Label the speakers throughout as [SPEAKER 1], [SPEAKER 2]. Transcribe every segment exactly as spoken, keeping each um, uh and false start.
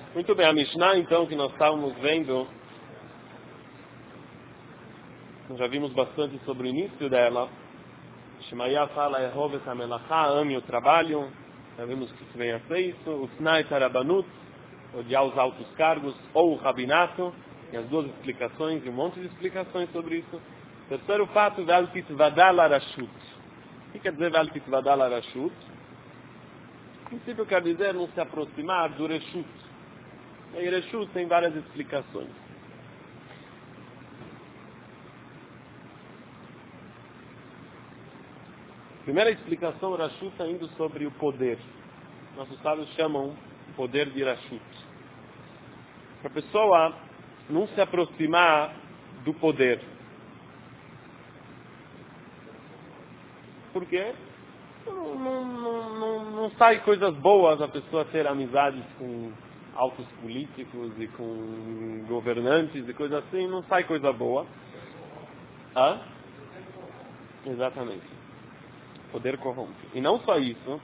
[SPEAKER 1] Muito bem, a Mishnah, então, que nós estávamos vendo, já vimos bastante sobre o início dela. Shemaya fala, Ehovet HaMelachá, ame o trabalho. Já vimos que isso vem a ser isso. O Tnai Tarabanut, odiar os altos cargos, ou o Rabinato, e as duas explicações, e um monte de explicações sobre isso. Terceiro fato, Val Titvadal Arashut. O que quer dizer Val Titvadal Arashut? No princípio quer dizer não se aproximar do Reshut. E Reshut tem várias explicações. Primeira explicação, Rashut está indo sobre o poder. Nossos sábios chamam poder de Rashut. Para a pessoa não se aproximar do poder. Por quê? Não, não, não, não sai coisas boas a pessoa ter amizades com altos políticos e com governantes e coisas assim, não sai coisa boa. Hã? Exatamente. Poder corrompe. E não só isso,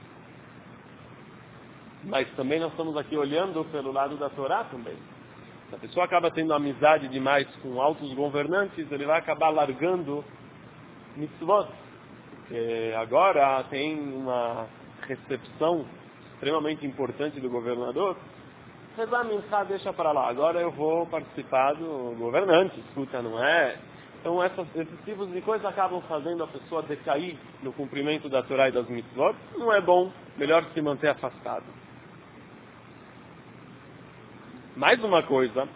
[SPEAKER 1] mas também nós estamos aqui olhando pelo lado da Torá também. Se a pessoa acaba tendo amizade demais com altos governantes, ele vai acabar largando mitzvot. Porque agora tem uma recepção extremamente importante do governador. Rezar minchá, deixa para lá. Agora eu vou participar do governante. Escuta, não é? Então essas, esses tipos de coisas acabam fazendo a pessoa decair no cumprimento da Torá e das mitzvot. Não é bom. Melhor se manter afastado. Mais uma coisa.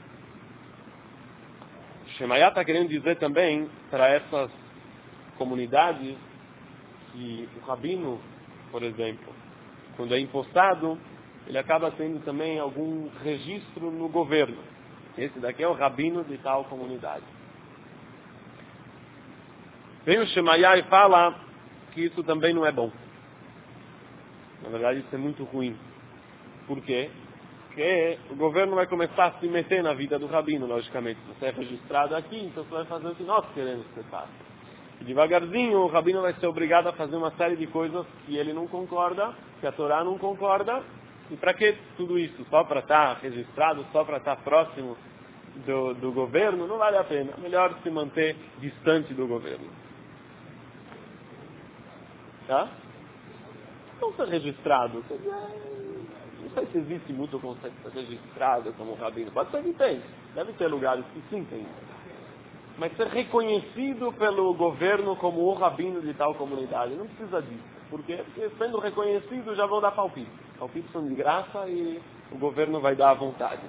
[SPEAKER 1] Shemaya está querendo dizer também para essas comunidades que o rabino, por exemplo, quando é impostado, ele acaba tendo também algum registro no governo. Esse daqui é o rabino de tal comunidade. Vem o Shemaya e fala que isso também não é bom. Na verdade, isso é muito ruim. Por quê? Porque o governo vai começar a se meter na vida do rabino, logicamente. Se você é registrado aqui, então você vai fazer o que nós queremos que você faça. E devagarzinho o rabino vai ser obrigado a fazer uma série de coisas que ele não concorda, que a Torá não concorda. E para que tudo isso? Só para estar registrado, só para estar próximo do, do governo? Não vale a pena. Melhor se manter distante do governo. Tá? Não ser registrado. Não sei se existe muito o conceito de ser registrado como rabino. Pode ser que tem. Deve ter lugares que sim tem. Mas ser reconhecido pelo governo como o rabino de tal comunidade. Não precisa disso. Por quê? Porque sendo reconhecido já vão dar palpite. Palpites são de graça e o governo vai dar à vontade.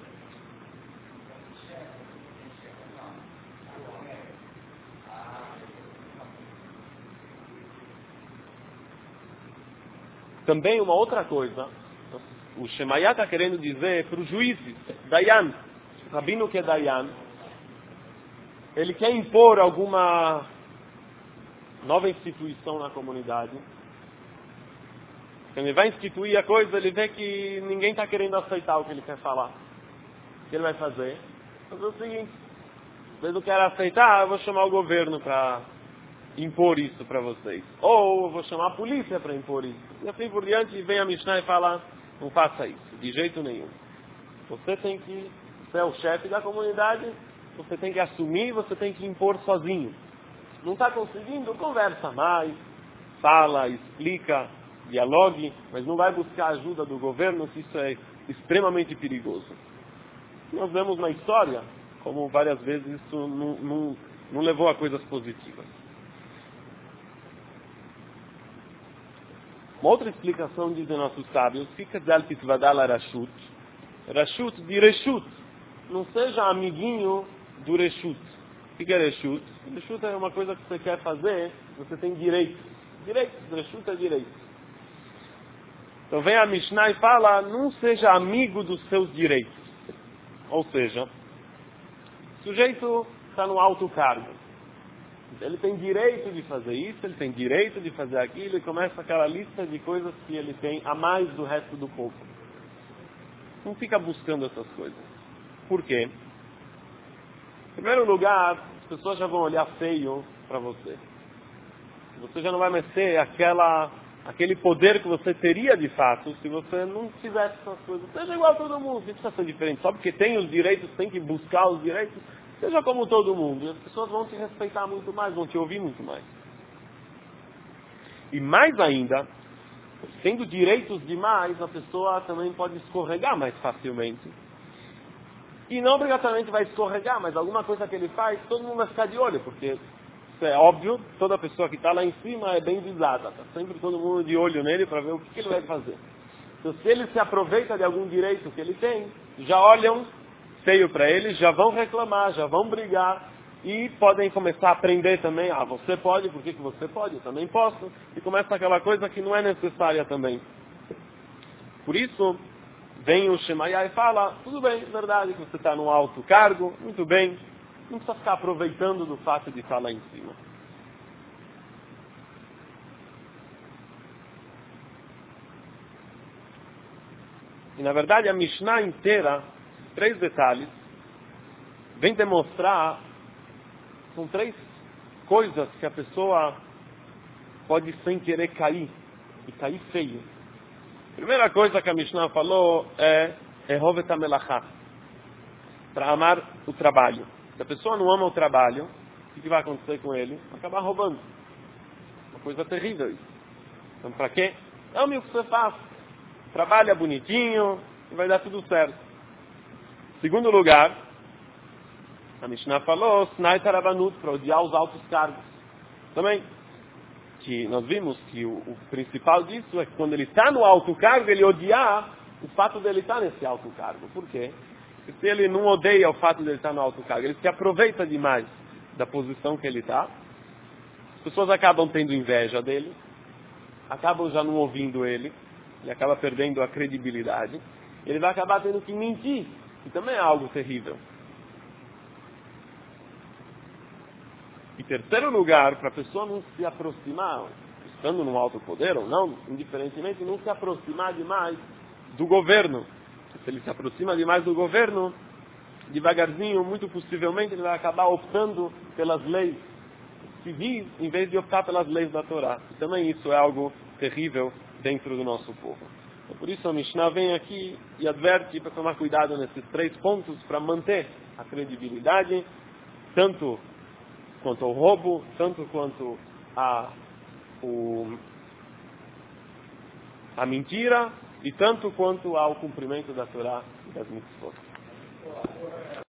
[SPEAKER 1] Também uma outra coisa. O Shemaya está querendo dizer para os juízes, Dayan, o rabino que é Dayan, ele quer impor alguma nova instituição na comunidade. Quando ele vai instituir a coisa, ele vê que ninguém está querendo aceitar o que ele quer falar. O que ele vai fazer? Fazer o seguinte, às vezes eu quero aceitar, eu vou chamar o governo para impor isso para vocês. Ou eu vou chamar a polícia para impor isso. E assim por diante, vem a Mishnah e fala, não faça isso, de jeito nenhum. Você tem que, você é o chefe da comunidade, você tem que assumir, você tem que impor sozinho. Não está conseguindo? Conversa mais, fala, explica, dialogue, mas não vai buscar a ajuda do governo, que isso é extremamente perigoso. Nós vemos na história, como várias vezes isso não, não, não levou a coisas positivas. Uma outra explicação, dizem nossos sábios, fica de Al-Titvadal Rashut. Rashut de Reshut. Não seja amiguinho do Reshut. O que é Reshut? Reshut é uma coisa que você quer fazer, você tem direito. Direito, Reshut é direito. Então vem a Mishnah e fala, não seja amigo dos seus direitos. Ou seja, o sujeito está no alto cargo. Ele tem direito de fazer isso, ele tem direito de fazer aquilo, e começa aquela lista de coisas que ele tem a mais do resto do povo. Não fica buscando essas coisas. Por quê? Em primeiro lugar, as pessoas já vão olhar feio para você. Você já não vai mais ser aquela, aquele poder que você teria de fato se você não fizesse essas coisas. Seja igual a todo mundo, não precisa ser diferente. Só porque tem os direitos, tem que buscar os direitos. Seja como todo mundo. E as pessoas vão te respeitar muito mais, vão te ouvir muito mais. E mais ainda, tendo direitos demais, a pessoa também pode escorregar mais facilmente. E não obrigatoriamente vai escorregar, mas alguma coisa que ele faz, todo mundo vai ficar de olho, porque isso é óbvio, toda pessoa que está lá em cima é bem visada. Está sempre todo mundo de olho nele para ver o que, que ele vai fazer. Então, se ele se aproveita de algum direito que ele tem, já olham feio para ele, já vão reclamar, já vão brigar e podem começar a aprender também. Ah, você pode, por que, que você pode? Eu também posso. E começa aquela coisa que não é necessária também. Por isso, vem o Shemaiah e fala, tudo bem, é verdade que você está num alto cargo, muito bem, não precisa ficar aproveitando do fato de estar lá em cima. E na verdade a Mishnah inteira, três detalhes, vem demonstrar, são três coisas que a pessoa pode sem querer cair, e cair feio. Primeira coisa que a Mishnah falou é Ehovet HaMelachá, para amar o trabalho. Se a pessoa não ama o trabalho, o que vai acontecer com ele? Vai acabar roubando. Uma coisa terrível isso. Então para quê? Ame o que você faz. Trabalha bonitinho e vai dar tudo certo. Segundo lugar, a Mishnah falou Snai Tarabanut, para odiar os altos cargos. Também, que nós vimos que o, o principal disso é que quando ele está no alto cargo, ele odiar o fato dele estar nesse alto cargo. Por quê? Porque se ele não odeia o fato dele estar no alto cargo, ele se aproveita demais da posição que ele está, as pessoas acabam tendo inveja dele, acabam já não ouvindo ele, ele acaba perdendo a credibilidade, ele vai acabar tendo que mentir, que também é algo terrível. E terceiro lugar, para a pessoa não se aproximar, estando num alto poder ou não, indiferentemente, não se aproximar demais do governo. Se ele se aproxima demais do governo, devagarzinho, muito possivelmente, ele vai acabar optando pelas leis civis, em vez de optar pelas leis da Torá. E também isso é algo terrível dentro do nosso povo. Então, por isso a Mishnah vem aqui e adverte para tomar cuidado nesses três pontos, para manter a credibilidade, tanto quanto ao roubo, tanto quanto a, o, a mentira, e tanto quanto ao cumprimento da Torá e das mitzvot.